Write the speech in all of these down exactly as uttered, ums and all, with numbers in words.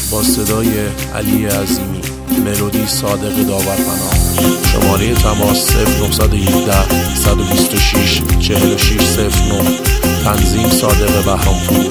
با صدای علی عظیمی، ملودی صادق داورپناه. شماره تماس صفر نه یک هفت صد و بیست و شش چهل و شش صفر نه. تنظیم صادق بهرامپور.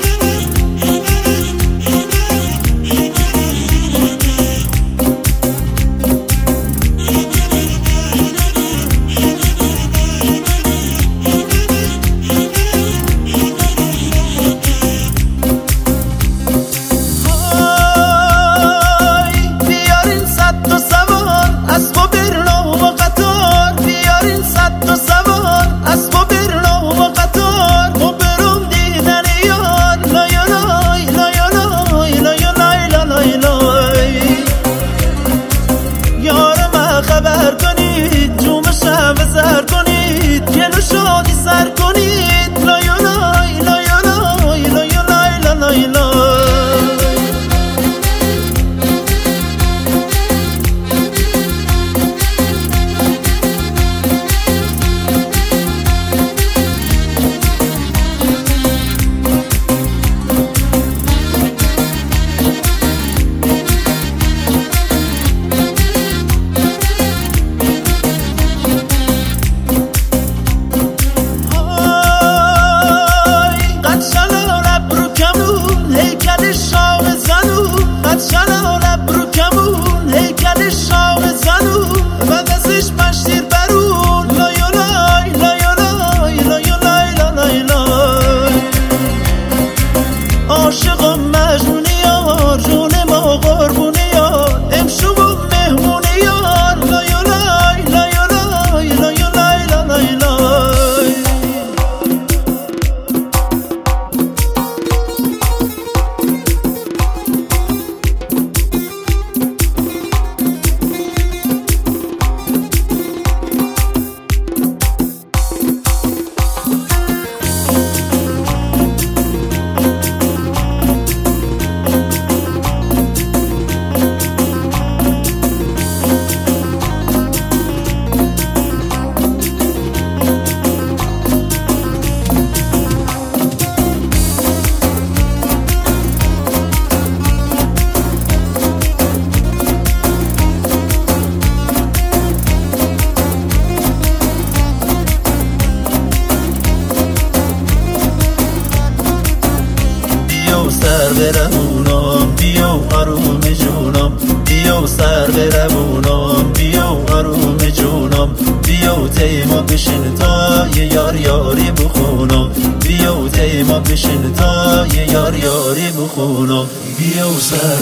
سر برمونم بیا آروم جونم، بیا سر برمونم بیا آروم جونم، بیا تیما بشین تا یه یار یاری بخونم، بیا تیما بشین تا یه یار یاری بخونم. بیا سر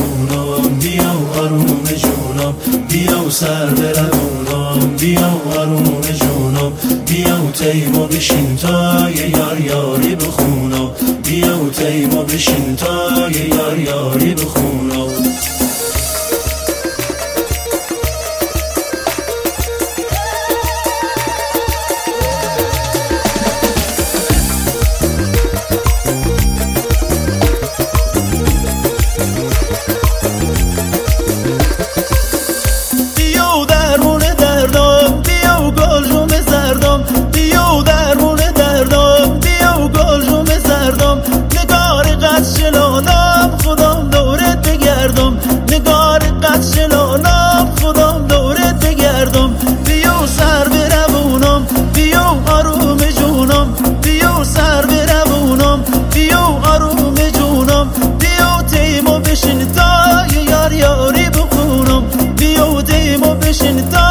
برمونم بیا آروم جونم، بیا سر برمونم بیا آروم جونم، بیا تیما بشین تا یه یار یاری بخونم، بیا تیما بشین تا یه یار یاری بخونم. بشین تا